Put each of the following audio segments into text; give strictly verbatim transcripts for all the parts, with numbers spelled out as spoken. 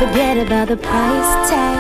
Forget about the price tag.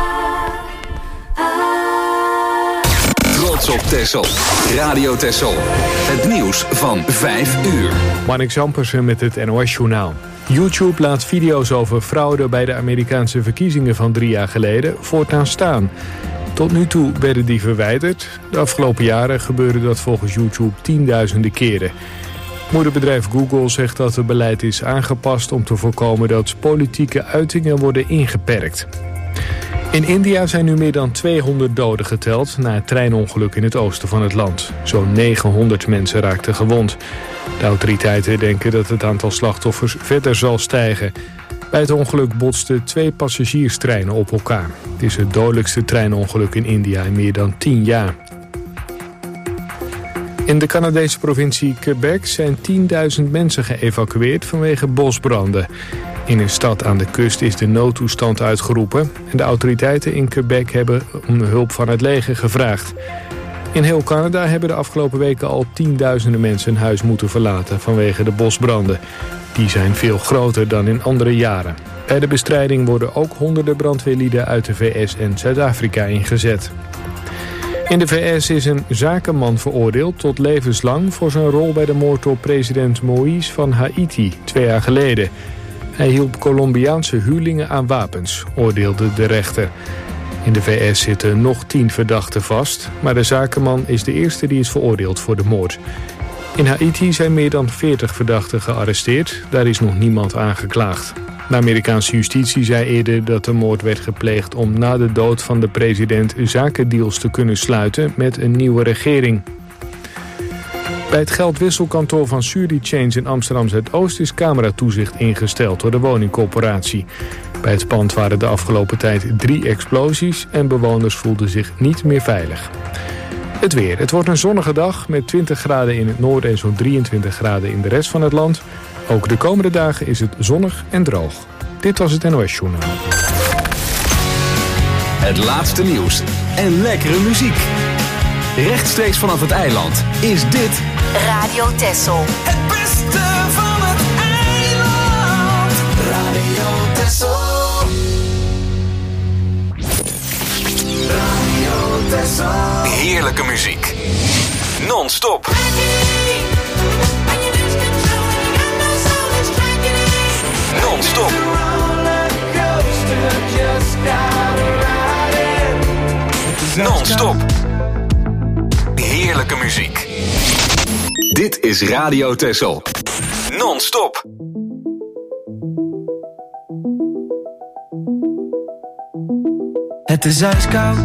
Trots op Texel. Radio Texel. Het nieuws van vijf uur. Marnik Zampersen met het N O S-journaal. YouTube laat video's over fraude bij de Amerikaanse verkiezingen van drie jaar geleden voortaan staan. Tot nu toe werden die verwijderd. De afgelopen jaren gebeurde dat volgens YouTube tienduizenden keren. Moederbedrijf Google zegt dat het beleid is aangepast om te voorkomen dat politieke uitingen worden ingeperkt. In India zijn nu meer dan tweehonderd doden geteld na het treinongeluk in het oosten van het land. Zo'n negenhonderd mensen raakten gewond. De autoriteiten denken dat het aantal slachtoffers verder zal stijgen. Bij het ongeluk botsten twee passagierstreinen op elkaar. Het is het dodelijkste treinongeluk in India in meer dan tien jaar. In de Canadese provincie Quebec zijn tienduizend mensen geëvacueerd vanwege bosbranden. In een stad aan de kust is de noodtoestand uitgeroepen en de autoriteiten in Quebec hebben om hulp van het leger gevraagd. In heel Canada hebben de afgelopen weken al tienduizenden mensen hun huis moeten verlaten vanwege de bosbranden. Die zijn veel groter dan in andere jaren. Bij de bestrijding worden ook honderden brandweerlieden uit de V S en Zuid-Afrika ingezet. In de V S is een zakenman veroordeeld tot levenslang voor zijn rol bij de moord op president Moïse van Haïti twee jaar geleden. Hij hielp Colombiaanse huurlingen aan wapens, oordeelde de rechter. In de V S zitten nog tien verdachten vast, maar de zakenman is de eerste die is veroordeeld voor de moord. In Haïti zijn meer dan veertig verdachten gearresteerd, daar is nog niemand aangeklaagd. De Amerikaanse justitie zei eerder dat de moord werd gepleegd om na de dood van de president zakendeals te kunnen sluiten met een nieuwe regering. Bij het geldwisselkantoor van Suri-Change in Amsterdam-Zuidoost is cameratoezicht ingesteld door de woningcorporatie. Bij het pand waren de afgelopen tijd drie explosies en bewoners voelden zich niet meer veilig. Het weer. Het wordt een zonnige dag met twintig graden in het noorden en zo'n drieëntwintig graden in de rest van het land. Ook de komende dagen is het zonnig en droog. Dit was het N O S-journaal. Het laatste nieuws en lekkere muziek. Rechtstreeks vanaf het eiland is dit Radio Texel. Het beste van het eiland. Radio Texel. Radio Texel. heerlijke muziek. Non-stop. Non-stop. Non-stop. Heerlijke muziek. Dit is Radio Texel. Non-stop. Het is ijskoud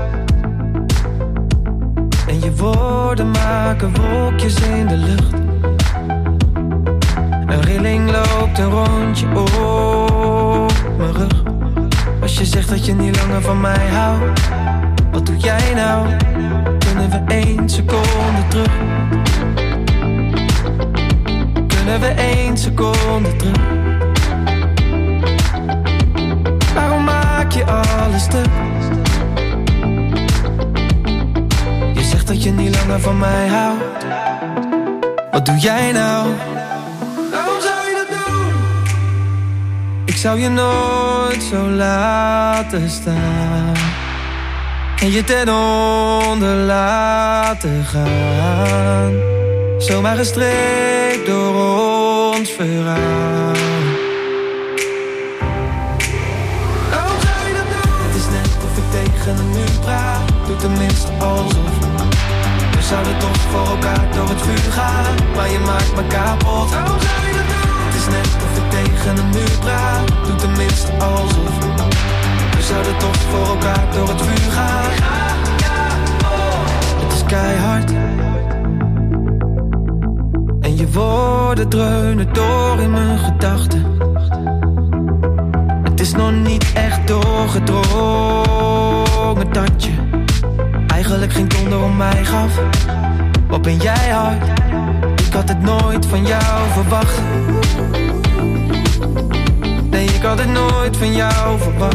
en je woorden maken wolkjes in de lucht. Een rilling loopt een rondje op mijn rug. Als je zegt dat je niet langer van mij houdt, wat doe jij nou? Kunnen we één seconde terug? Kunnen we één seconde terug? Waarom maak je alles stuk? Je zegt dat je niet langer van mij houdt. Wat doe jij nou? Waarom zou je dat doen? Ik zou je nooit zo laten staan en je ten onder laten gaan. Zomaar gestreekt door ons verhaal. Waarom zou je dat doen? Het is net of ik tegen een muur praat. Doe tenminste alsof. We zouden toch voor elkaar door het vuur gaan, maar je maakt me kapot. Waarom zou je dat doen? Het is net of ik tegen een muur praat. Doe tenminste alsof. We zouden toch voor elkaar door het vuur gaan. Het is keihard en je woorden dreunen door in mijn gedachten. Het is nog niet echt doorgedrongen dat je eigenlijk geen donder om mij gaf. Wat ben jij hard? Ik had het nooit van jou verwacht. Nee, ik had het nooit van jou verwacht.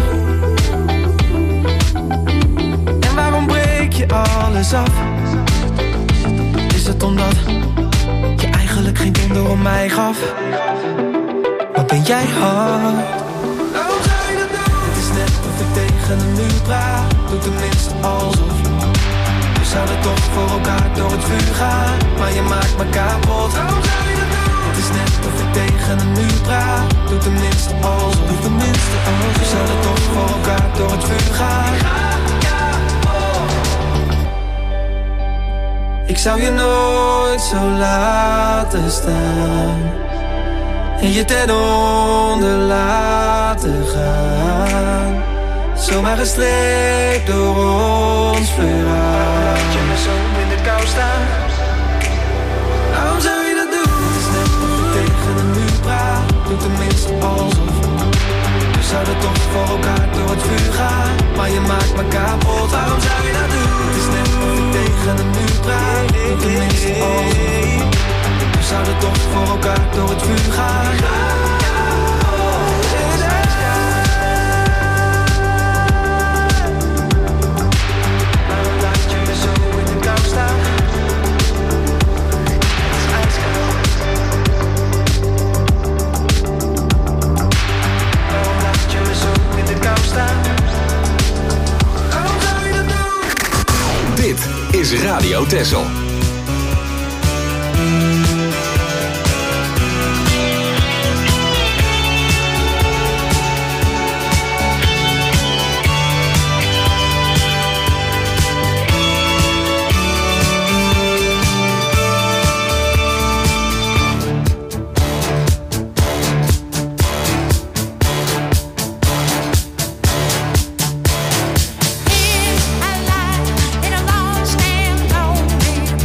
En waarom breek je alles af? Is het omdat je eigenlijk geen donder om mij gaf? Wat ben jij hard? Waarom zou je praat, doe tenminste alsof. We zouden toch voor elkaar door het vuur gaan, maar je maakt me kapot. Waarom zou je dat doen? Het is net of ik tegen een muur praat, doe tenminste alsof. Doe tenminste alsof. We zouden toch voor elkaar door het vuur gaan. Ik zou je nooit zo laten staan en je ten onder laten gaan. Zomaar gestreept door ons verhaal. Laat je me zo in de kou staan. Waarom zou je dat doen? Het is net of je tegen een muur praat, doe tenminste alsof. We zouden toch voor elkaar door het vuur gaan, maar je maakt me kapot. Waarom zou je dat doen? Het is net of je tegen een muur praat, doe tenminste alsof. We zouden toch voor elkaar door het vuur gaan. Waarom laat je me zo in de kou staan? Het is ijskoud. Waarom laat je me zo in de kou staan? Waarom zou je dat doen? Dit is Radio Texel. In a lost and lonely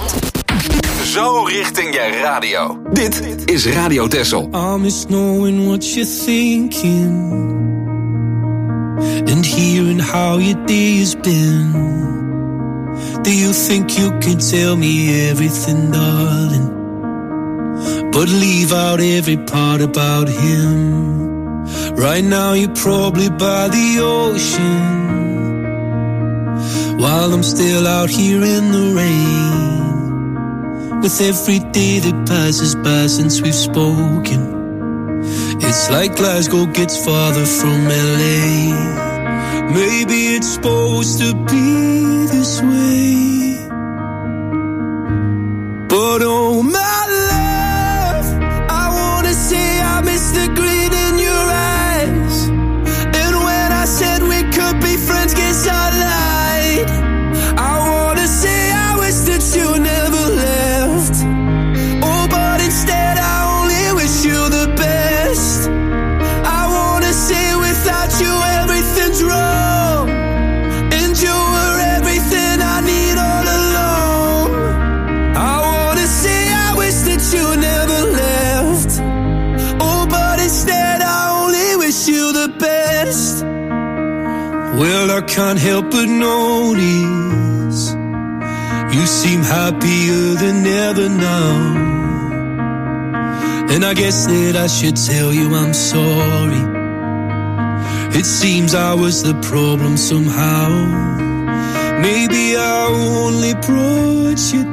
Eiland. Zo richting je radio. Dit is Radio Texel. I miss knowing what you're thinking and hearing how your day has been. Do you think you can tell me everything, darling, but leave out every part about him? Right now you're probably by the ocean, while I'm still out here in the rain. With every day that passes by since we've spoken, it's like Glasgow gets farther from L A. Maybe it's supposed to be this way, but oh my love, I wanna say I miss the grin in your eyes. And when I said we could be friends, guess I lied. I wanna say I wish that you never left. Oh, but instead I only wish you the best. I wanna say without you everything's wrong, and you were everything I need all along. I wanna say I wish that you never left. Oh, but instead I only wish you the best. Well, I can't help but notice you seem happier than ever now, and I guess that I should tell you I'm sorry. It seems I was the problem somehow. Maybe I only brought you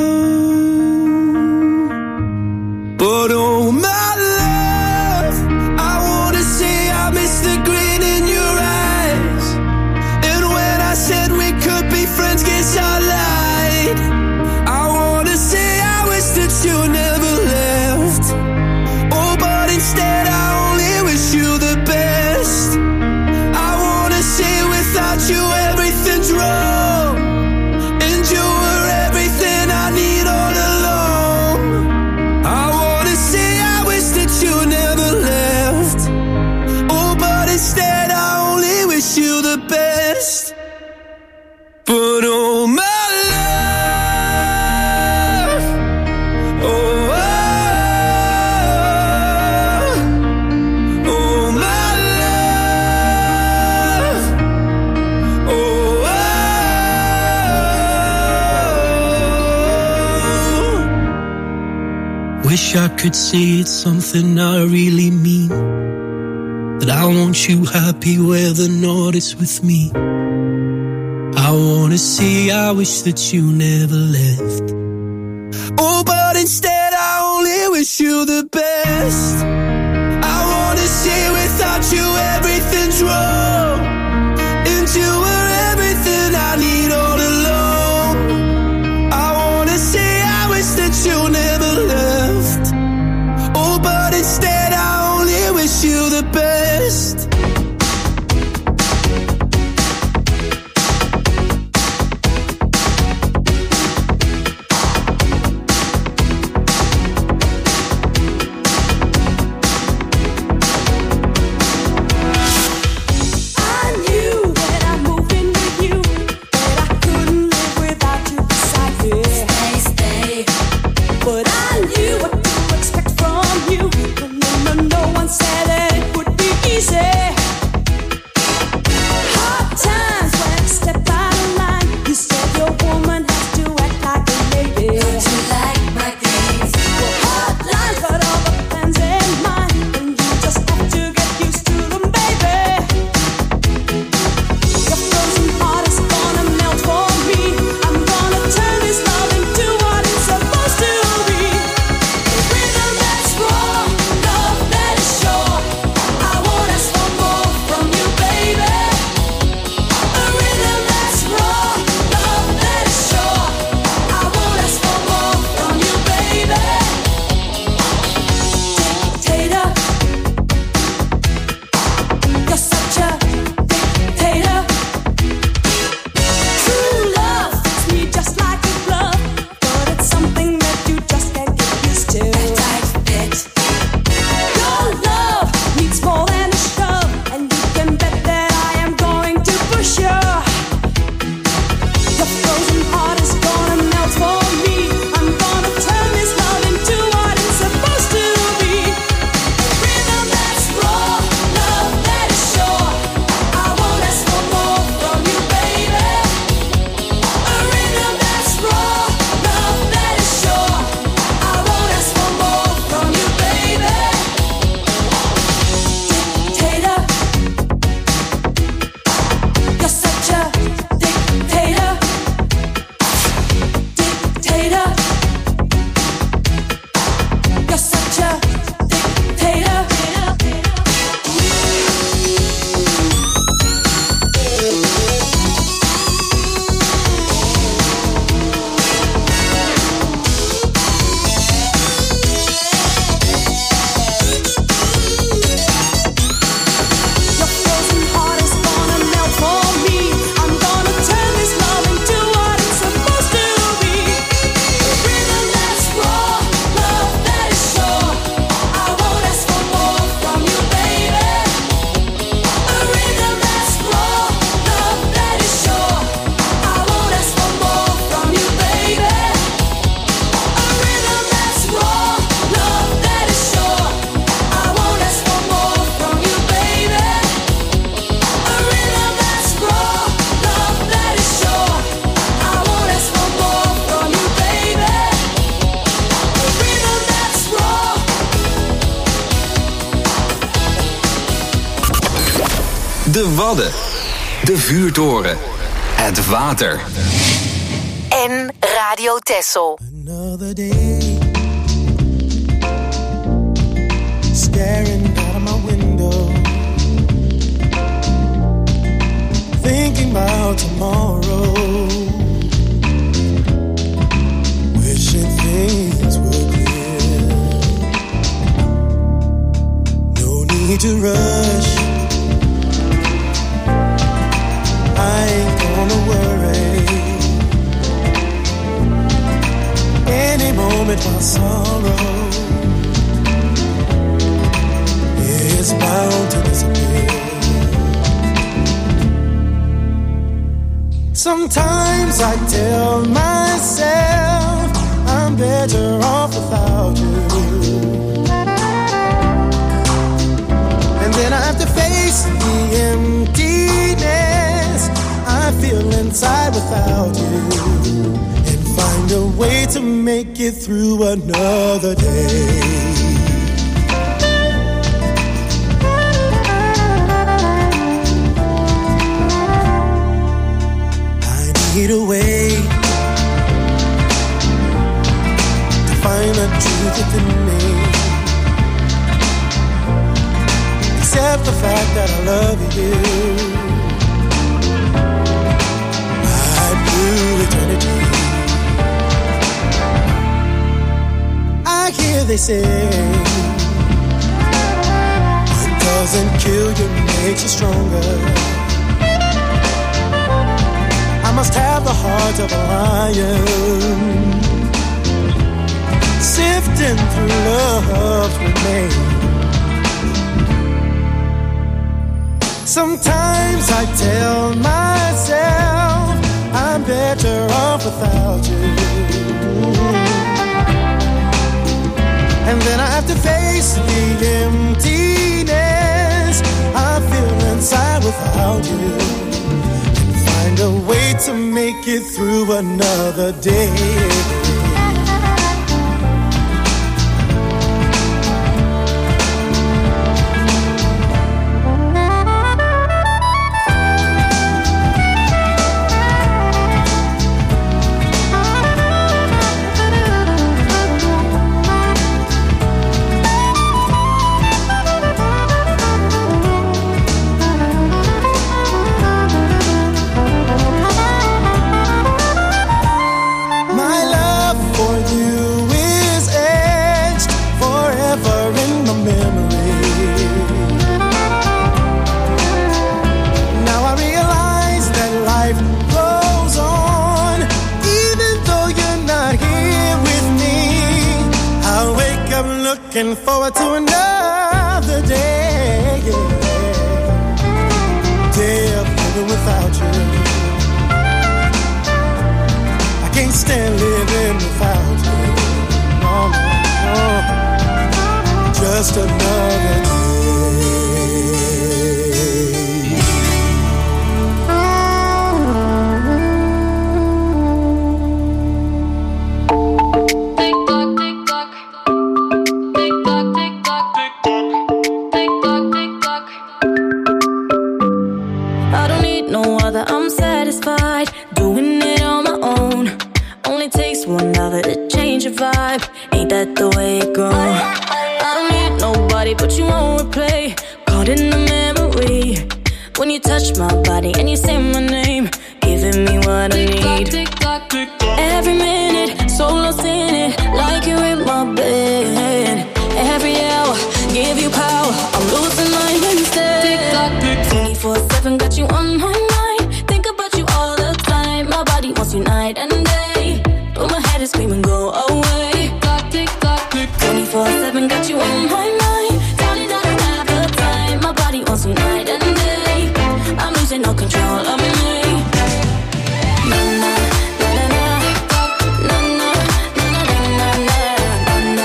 down, but oh my love, I wanna say I miss the grin in your eyes. And when I said we could be friends, guess I lied. I wanna say I wish that you never left. Oh, but instead I only wish you the best. I wanna say without you everything's wrong, and you were everything I need all along. I wanna say I wish that you never left. Oh, but instead I only wish you the best. But oh my love, oh, oh, oh my love, oh, oh. Wish I could say it's something I really mean, that I want you happy whether or not it's with me. I wanna say I wish that you never left. Oh, but instead I only wish you the best. I wanna say without you everything's wrong, and you were everything I need all along. I wanna say I wish that you never left. Oh, but instead I only wish you the best. De Wadden. De vuurtoren. Het water. En Radio Texel. Another day, staring out of my window, thinking about tomorrow, wishing things were clear. No need to rush, I ain't gonna worry. Any moment my sorrow is bound to disappear. Sometimes I tell myself I'm better off without you, and then I have to face the emptiness I feel inside without you, find a way to make it through another day. I need a way to find the truth within me, accept the fact that I love you. I'd do eternity. I hear they say what doesn't kill you makes you stronger. I must have the heart of a lion, sifting through love's remains. Sometimes I tell myself I'm better off without you, and then I have to face the emptiness I feel inside without you, and find a way to make it through another day. Looking forward to another day, day of living without you. I can't stand living without you. No, no, no. Just another day. Ain't that the way it goes? I don't need nobody, but you won't replay. Caught in the memory when you touch my body and you say my name, giving me what I need. Every minute, so lost in it, like you're in my bed. Every hour, give you power, I'm losing my instead. twenty-four seven, got you on my mind. Think about you all the time. My body wants you night and day, but my head is screaming, go away. twenty-four seven, got you on my mind. Telling that I have the time. My body wants you night and day. I'm losing all control of me. Na na na na na na na na na na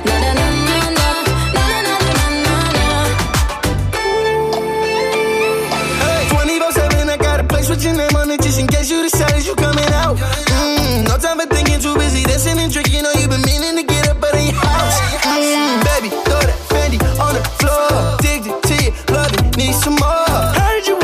na. twenty-four seven, I got a place with your name on it, just in case you decide you coming out. Mm, no time for thinking, too busy dancing and drinking. Know you been meaning to get up out of your house. Mm, baby, throw that Fendi on the floor. Addicted to you, love it, need some more. Heard you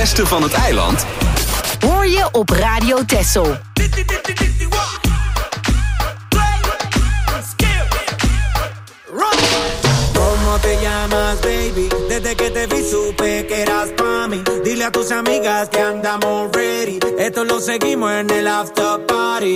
beste van het eiland hoor je op Radio Texel. ¿Cómo te llamas, baby? Desde que te vi supe que eras pa' mí. Dile a tus amigas que andamos ready. Esto lo seguimos en el after party.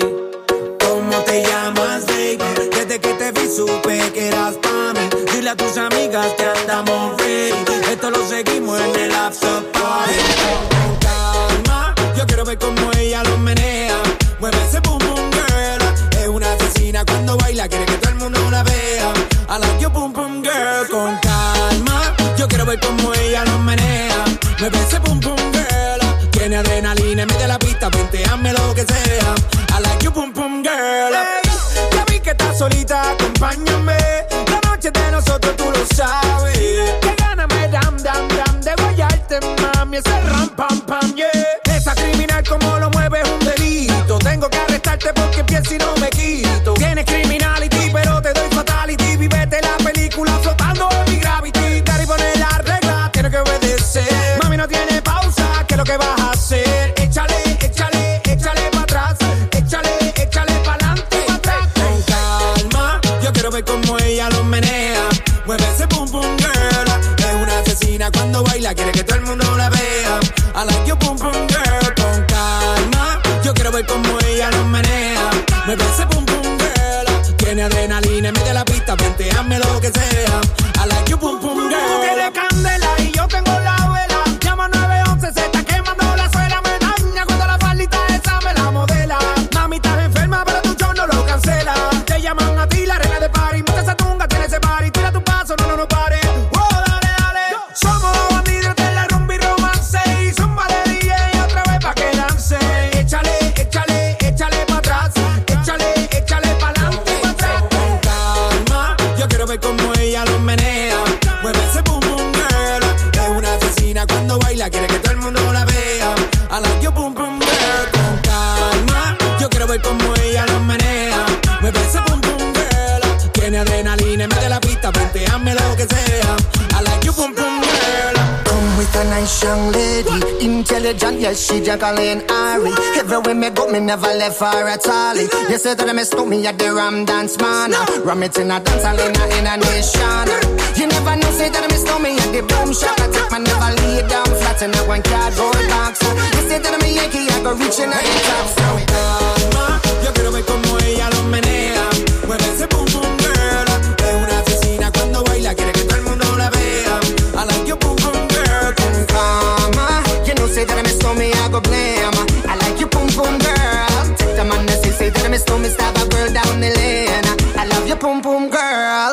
¿Cómo te llamas, baby? Desde que te vi supe que eras pa' mí. Dile a tus amigas que andamos ready. Esto lo seguimos en el after party. Con calma, yo quiero ver cómo ella lo menea. Mueve ese boom boom girl. Es una asesina cuando baila, quiere que todo el mundo la vea. I like your boom boom girl. Con calma, yo quiero ver cómo ella lo menea. Mueve ese boom boom girl. Tiene adrenalina, mete la pista, venteame lo que sea. I like your boom boom girl. Hey, ya vi que estás solita, acompáñame. La noche es de nosotros, tú lo sabes. Que gana me dam dam dam de guayarte, mami. Ese ram pam pam, yeah. Esa criminal como lo mueve es un delito. Tengo que arrestarte porque pienso y no me quito. Tienes criminality, pero te doy fatality. Vivete la película flotando en mi gravity. Cari pone la regla, tiene que obedecer. Mami no tiene pausa, ¿qué es lo que vas a hacer? Échale, échale, échale pa' atrás. Échale, échale pa'lante, pa' atrás. Con calma, yo quiero ver cómo ella lo menea. Mueve ese boom boom girl. Es una asesina cuando baila, quiere que todo el mundo la vea. I like your boom boom girl. Con calma, yo quiero ver cómo ella lo menea. Mueve ese boom boom girl. Tiene adrenalina, mete la pista, venteame lo que sea. I like your boom boom girl. Tú tienes candela y yo tengo la vela. Llama nueve once, se está quemando la suela. Me daña cuando la faldita esa me la modela. Mami, estás enferma, pero tu show no lo cancela. Te llaman a ti la reina de party. Mucha esa tunga, tiene ese party. Tira tu paso, no, no, no pare. Oh, dale, dale. Somos bandidos de la rumba y romance. Y zumba de D J otra vez pa' que lance. Échale, échale, échale pa' atrás. Échale, échale pa'lante, pa' atrás. Con calma, yo quiero ver cómo ella lo menea. Mueve ese boom boom girl. Es una asesina cuando baila, quiere que todo el mundo la vea. I like your boom boom girl. Con calma, yo quiero ver cómo ella lo menea. Mueve ese boom boom girl. Tiene adrenalina, mete la pista, venteame lo que sea. I like your boom boom girl. Come with a nice young lady, intelligent, yes, she Jacqueline Ari. Everywhere me go, me never left her at all. You say that me stop me at the Ram Dance Man. Ram it in a dance hall in a, in a nation. You never know, say that me stop me at the Boom Shop. I take my never lay down flat in a one cardboard box. You say that me Yankee, I go reaching at the top. So calma, yo quiero ver cómo ella lo menea. Mueve ese boom boom girl. Es una asesina cuando baila, quiere que todo el mundo la vea. I like your boom boom girl. Con calma, you know say that me stop me, I go blame. I like your boom boom girl. Take the man that say, say that me stop me, stab a girl down the lane. I love your boom boom girl.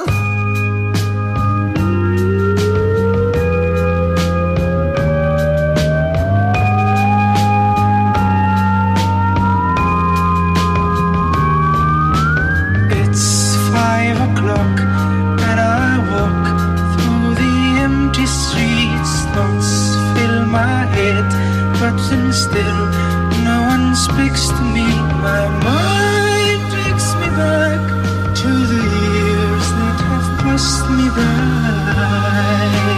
Five o'clock and I walk through the empty streets. Thoughts fill my head, but then still no one speaks to me. My mind takes me back to the years that have passed me by.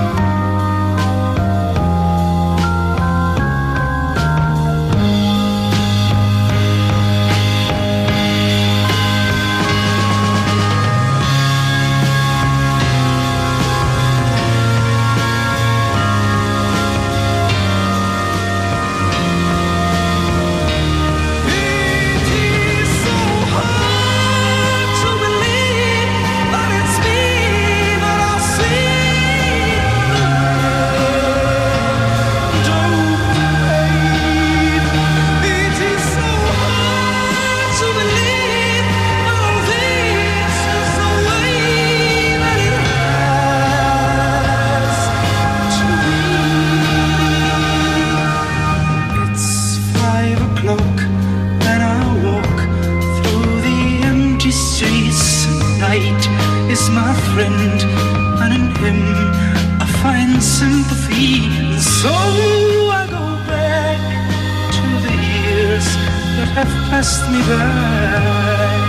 So I go back to the years that have passed me by.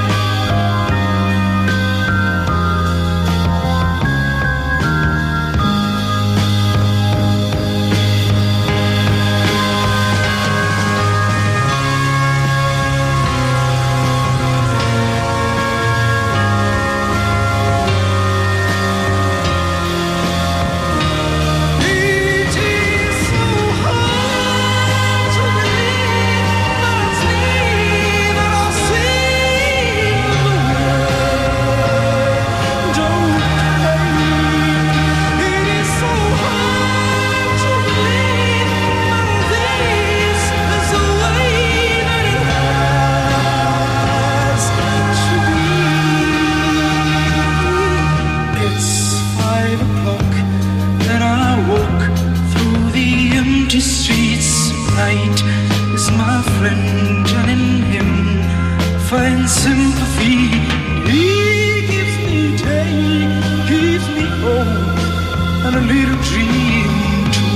and sympathy. He gives me take, gives me hope, and a little dream too.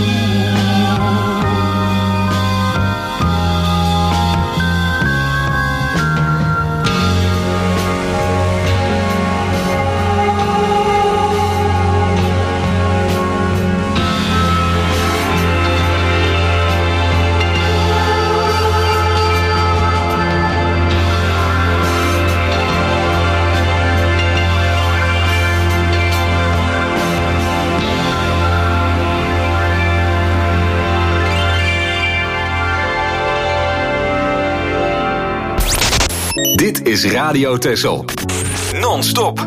Dit is Radio Texel. Non-stop.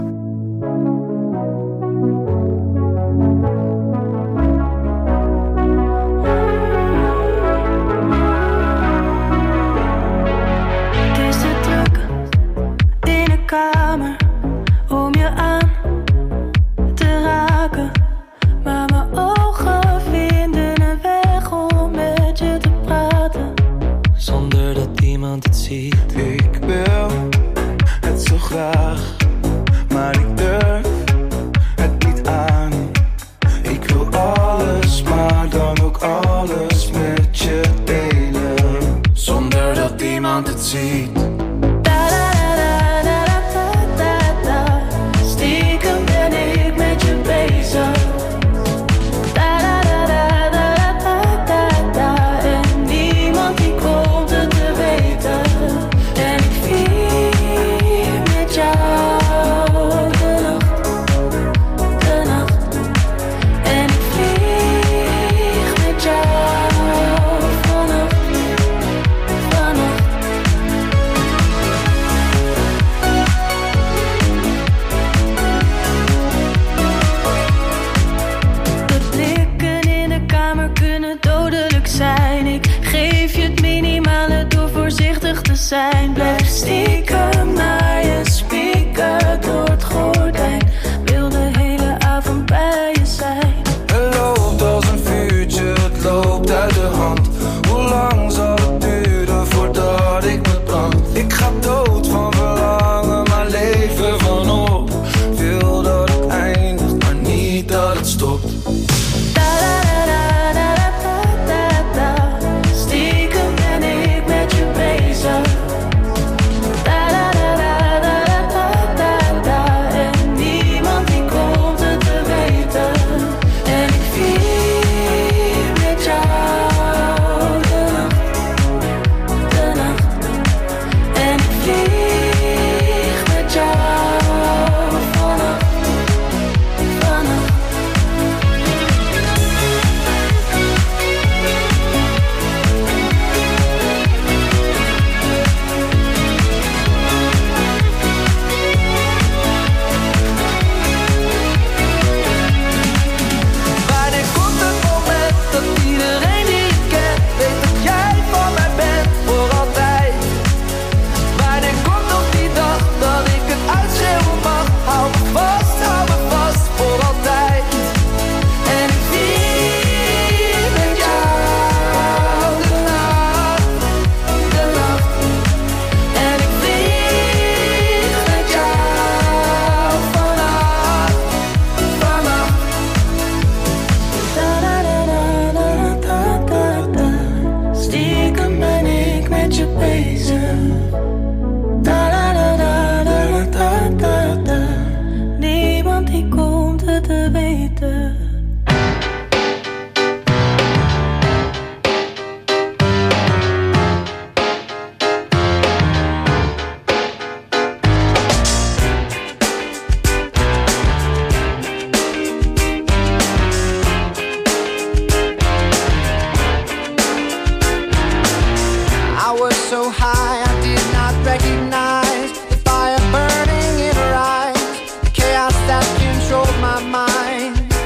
zijn. Blijf stiekem naar je spieken door het gordijn. Wil de hele avond bij je zijn. Het loopt als een vuurtje, het loopt uit de hand. Hoe lang zal het duren voordat ik me brand? Ik ga dood van verlangen, maar leven van op. Wil dat het eindigt, maar niet dat het stopt. Fire burning in her eyes, the chaos that controlled my mind.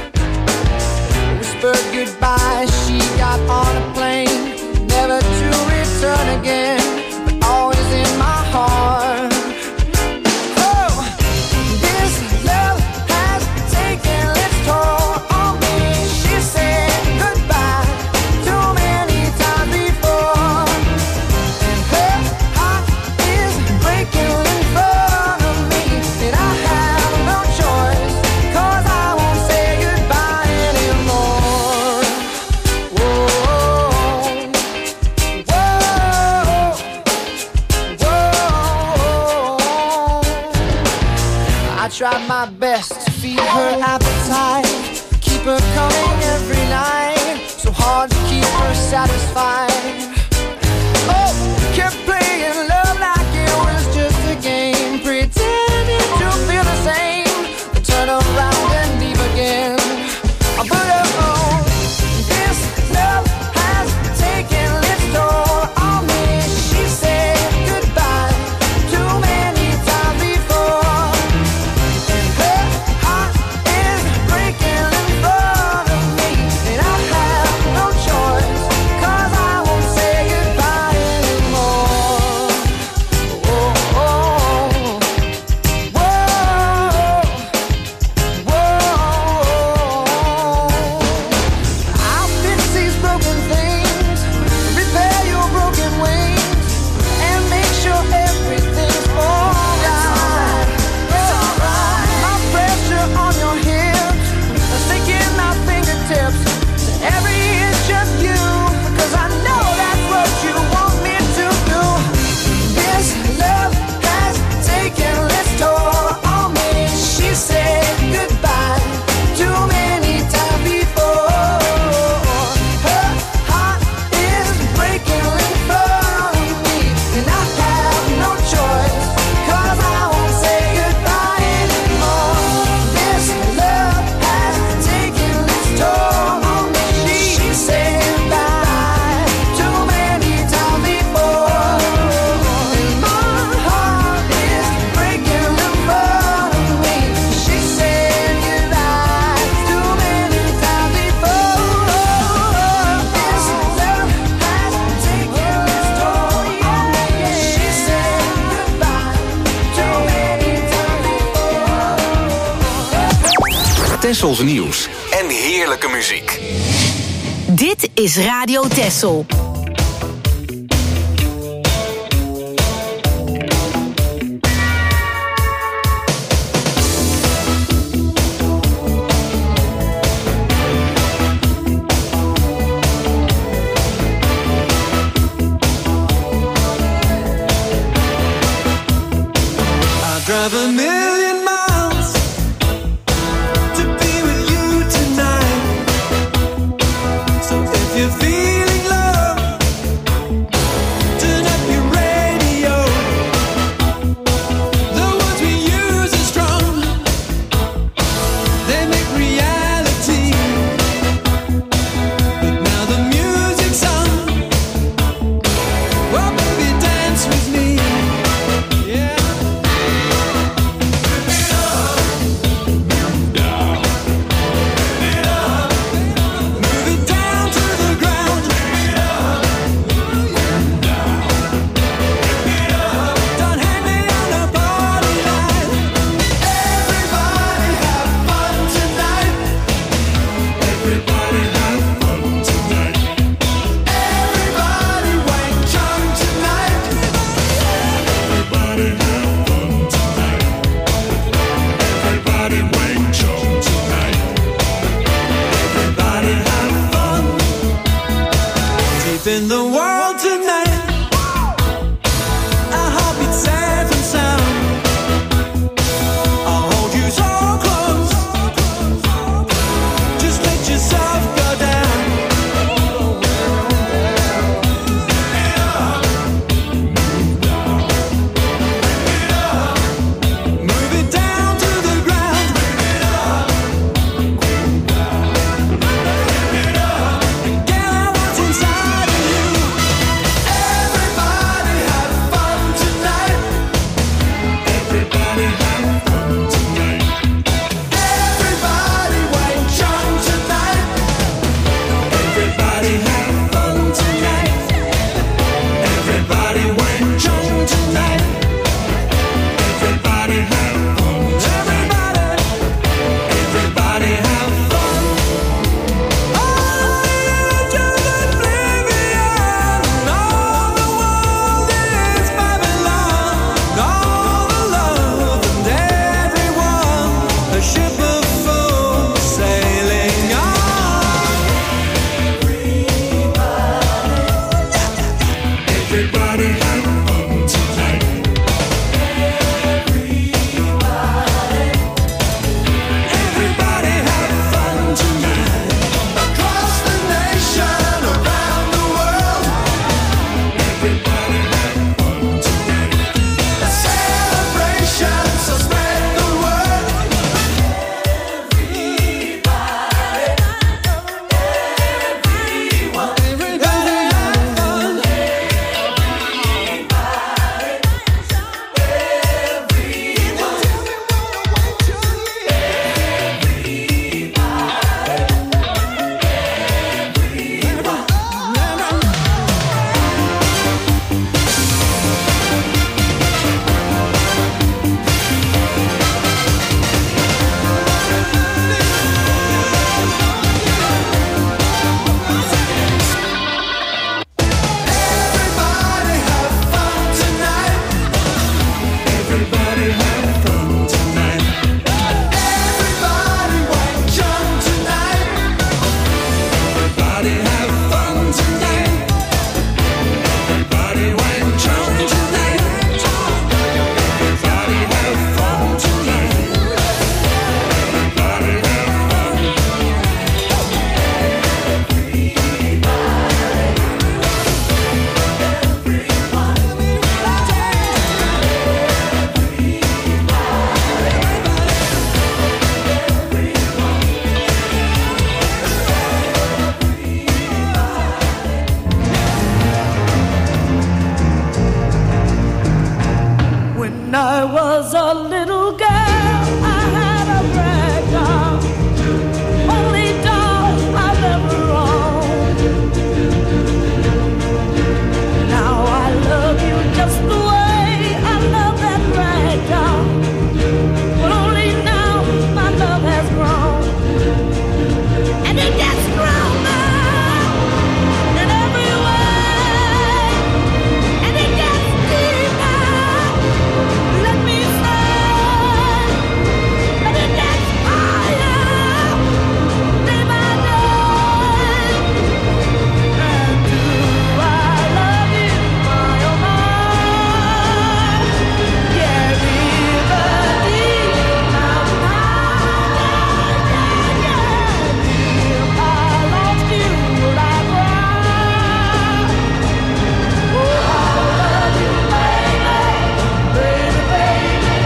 tried my best to feed her appetite, keep her coming every night, so hard to keep her satisfied. Oh, kept playing love like it was just a game, pretending to feel the same, then turn around and leave again. But oh, this love has taken its toll on me. She said goodbye too many times before, and her heart is breaking in front of me, and I have no choice, 'cause I won't say goodbye anymore. Oh, oh, whoa, whoa. I'll fix these broken things, repair your broken wings, and make sure everything's alright. It's alright. My pressure on your hips, sticking my fingertips to every inch of you, 'cause I know that's what you want me to do. This love has taken its toll on me. She said goodbye too many times before. Her heart is breaking in front of me, and I have no choice, 'cause I won't say goodbye anymore. This love has taken its toll on me. She said goodbye too many times before, and my heart is breaking in front of me. She said goodbye too many times before. This love has taken its toll on me. She said goodbye too many times before. Tessels nieuws en heerlijke muziek. Dit is Radio Tessel. I'd drive a million miles to be with you tonight. So if you're feeling love, turn up your radio. The words we use are strong, they make reality. But now the music's on, well baby dance with me. Yeah. In the world tonight, our heartbeat safe and sound. I'll hold you so close, just let yourself go down. Move it down to the ground. Get out what's inside of you. Everybody have fun tonight. Everybody have fun tonight. Everybody wine drunk tonight. Everybody have fun tonight. Everybody wine drunk tonight. Everybody have fun tonight. Everybody, everybody have fun. Oh, to oblivion. All the world is Babylon. All the love and was a little girl, I had a rag doll, only doll I've ever owned. Now I love you just the way I love that rag doll, but only now my love has grown, and it gets stronger in every way, and it gets deeper. Let me say, and it gets higher day by day. And do I love you, my oh my? Yeah, river deep, mountain high, yeah, yeah, yeah. If I lost you, would I cry? Oh, I love you, baby, baby, baby,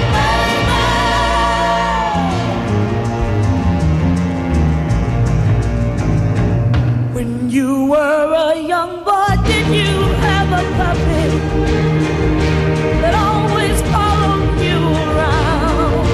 baby. When you were a young boy, did you have a puppy that always followed you around?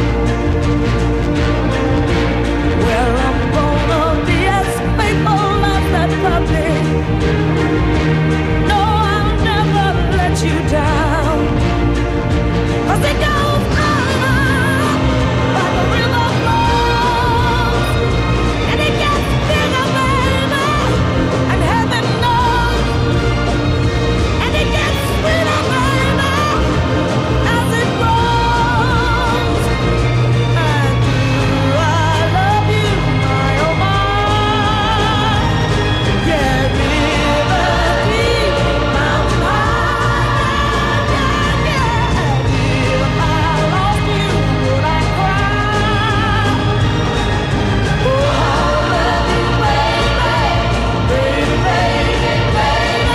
Well, I'm gonna be as faithful as that puppy. No, I'll never let you down. 'Cause it goes on like a river flows, and it gets bigger, baby, and heaven knows, and it gets sweeter, baby, as it grows. And do I love you, my oh my? Yeah, river deep, mountain high, yeah, yeah. If I lost you, would I cry? Oh, I love you, baby, baby, baby, baby.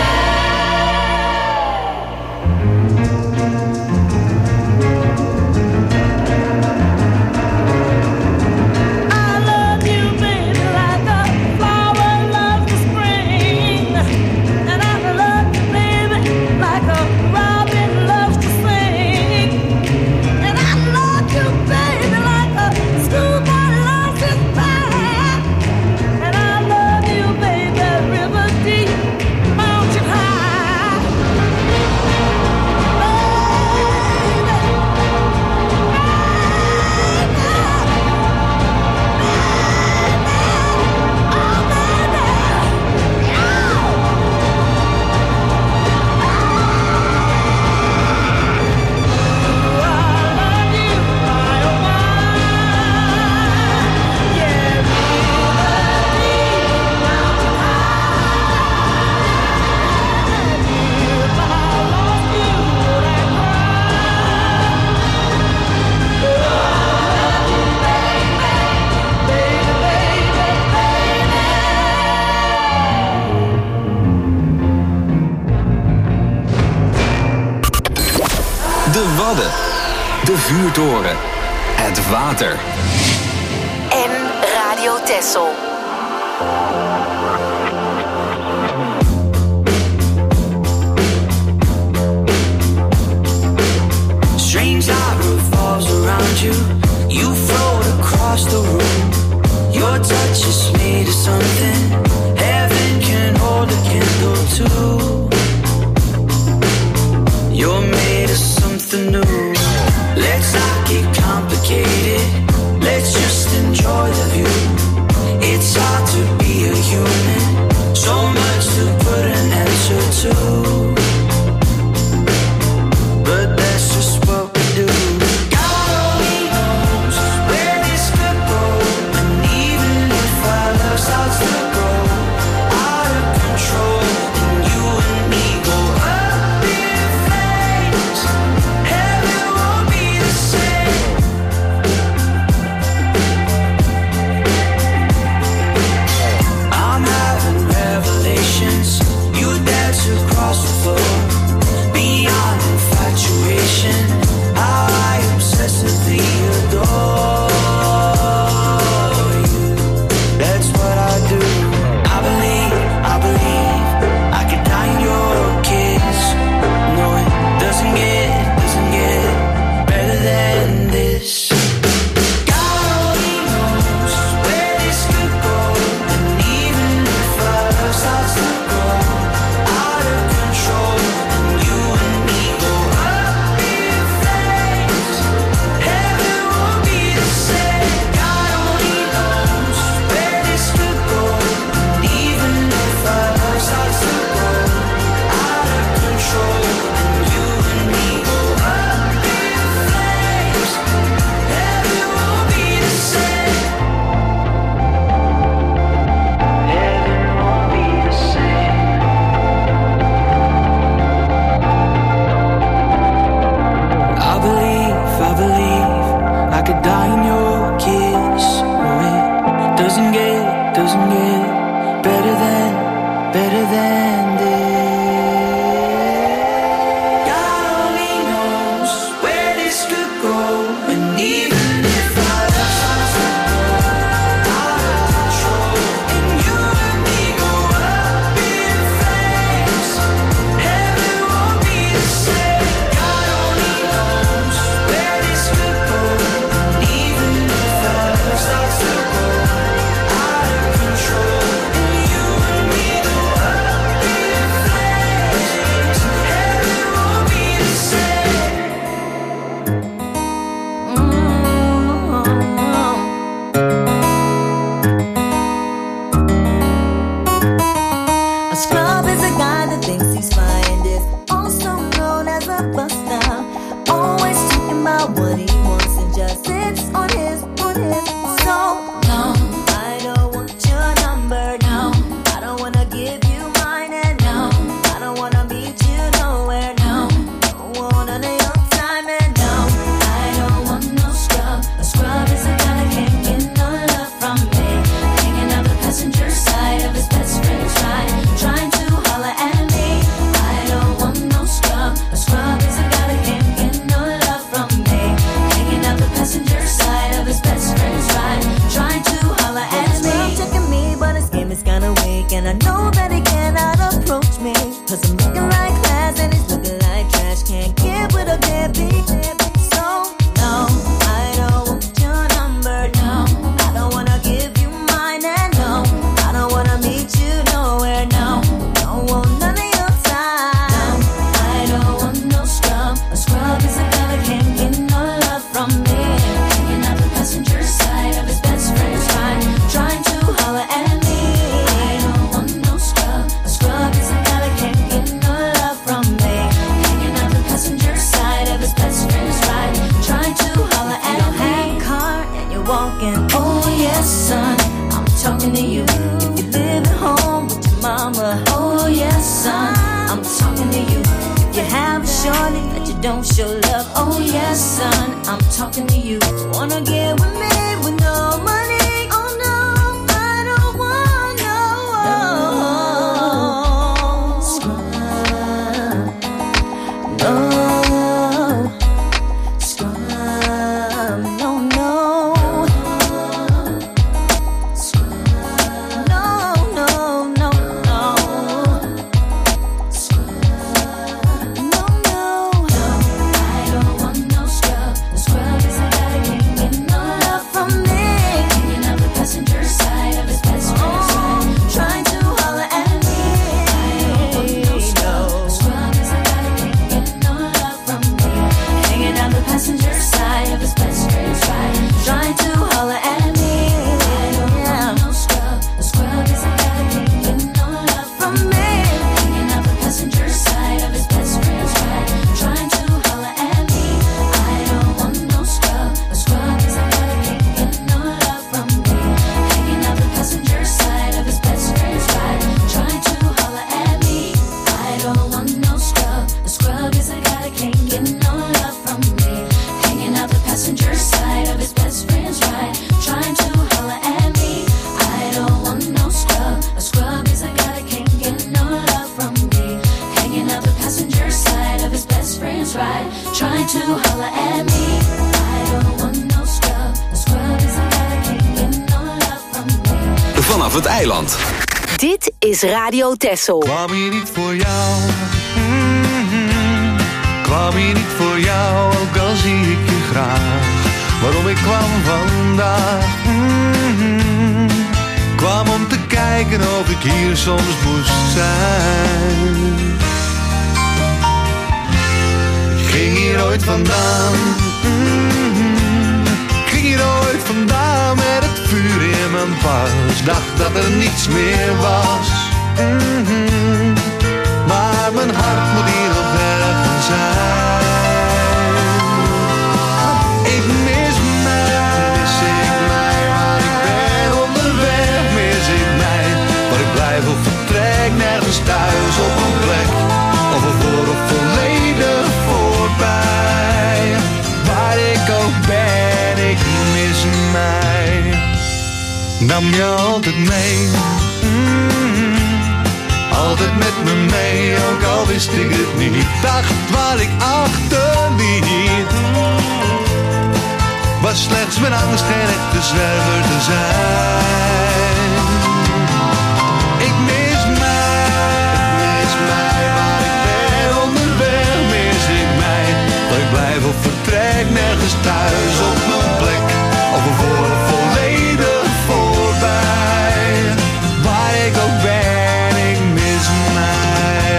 I love you, baby, like a flower loves the spring, and I love you, baby, like a robin loves to sing, and I love you, baby, like a schoolboy loves his band, and I love you, baby, river deep, mountain high, De Wadden. De vuurtoren. Het water. En Radio Texel. Strange light revolves around you. You float across the room. Your touch is made of something heaven can hold a candle to. You're made of something new. Let's not get complicated. Let's just enjoy the view. It's hard to be a human. So much to put an answer to. But that's just what we do. God only knows where this could go. And even if our love starts to grow out of control, then you and me go up in flames. buying your kiss. Oh, it doesn't get, doesn't get better than, better than this. Vanaf het eiland. Dit is Radio Texel. Kwam hier niet voor jou. Mm-hmm. Kwam hier niet voor jou, ook al zie ik je graag. Waarom ik kwam vandaag. Mm-hmm. Kwam om te kijken of ik hier soms moest zijn. Ik ging hier ooit vandaan. Mm-hmm. Ik ging hier ooit vandaan met het vuur in mijn pas. Dacht dat er niets meer was. Mm-hmm. Maar mijn hart moet hier nog ergens zijn. Ik mis mij, mis ik mij. Waar ik ben onderweg, mis ik mij. Waar ik blijf of vertrek, nergens thuis op een plek. Of ervoor of volledig voorbij. Waar ik ook ben, ik nam je altijd mee. Mm-hmm. Altijd met me mee, ook al wist ik het niet. Dacht wat ik achterliet was slechts mijn angst geen echte zwerver te zijn. Ik mis mij, ik mis mij, waar ik ben onderweg mis ik mij. Dat ik blijf of vertrek, nergens thuis op mijn plek. Of een woorden volledig voorbij. Waar ik ook ben, ik mis mij.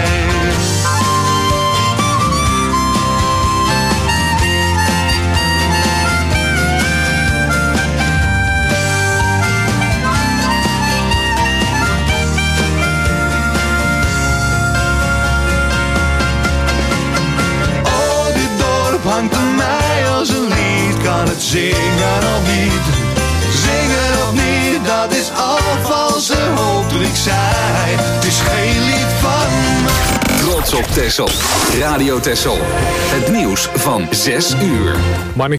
Hangt aan mij als een lied, kan het zingen of niet. Zingen of niet, dat is al valse hoop toen ik zei. Het is geen lied van me. Trots op Texel. Radio Texel. Het nieuws van zes uur.